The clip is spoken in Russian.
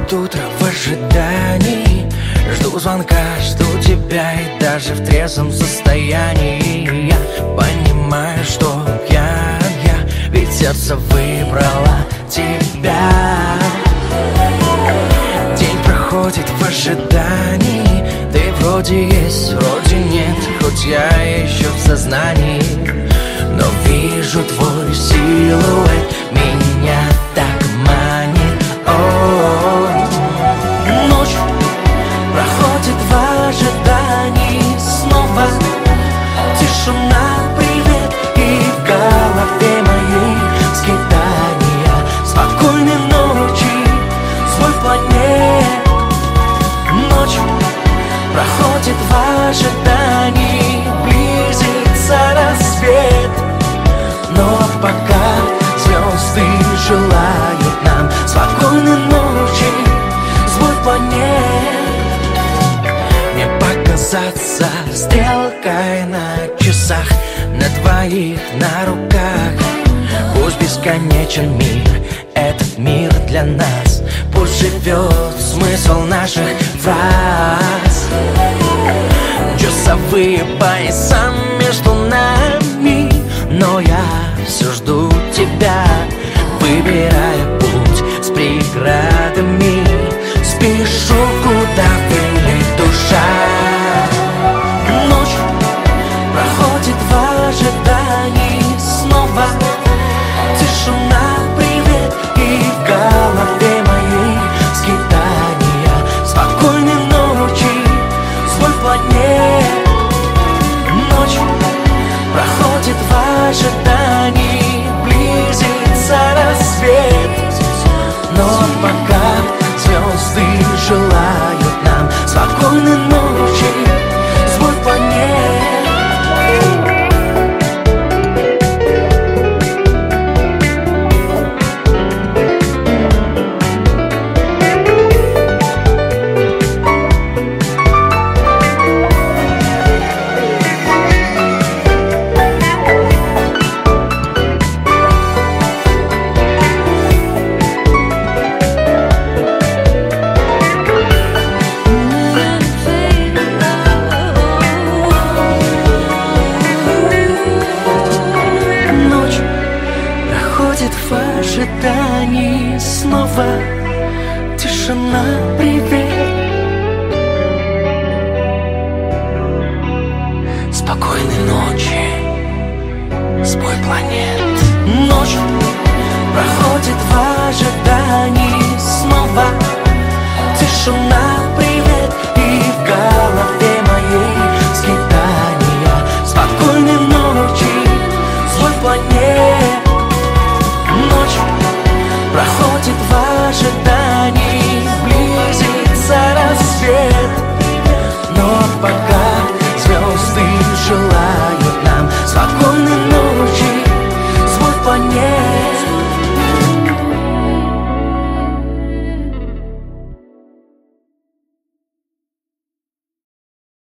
Приходит утро в ожидании, жду звонка, жду тебя, и даже в трезвом состоянии я понимаю, что пьян я, ведь сердце выбрало тебя. День проходит в ожидании, ты вроде есть, вроде нет, хоть я еще в сознании, но вижу твой силуэт, меня так манит. Ночь проходит в ожидании, снова тишина, привет, и в голове моей скитания. Спокойной ночи, свой планет. Ночь проходит в ожидании, близится рассвет, но пока звезды желают нам спокойной ночи, свой планет. Мне показаться стрелкой на часах, на двоих, на руках. Пусть бесконечен мир, этот мир для нас, пусть живет смысл наших фраз. Часовые пояса между нами, но я все жду тебя, выбирая путь с преградами. Спешу, куда вылет душа. Ночь проходит в ожидании, снова тишина, привет, и в голове моей скитания. Спокойной ночи, свой планет. Ночь проходит в ожидании, близится рассвет, но пока звезды желают нам спокойной ночи, свой планет. В ожидании, снова тишина, привет. Спокойной ночи, свой планет. Ночь проходит в ожидании, снова тишина, привет, и в голове моей скитания. Спокойной ночи, свой планет. Ночь проходит в ожидании, близится рассвет, но пока звезды желают нам спокойной ночи, свой планет.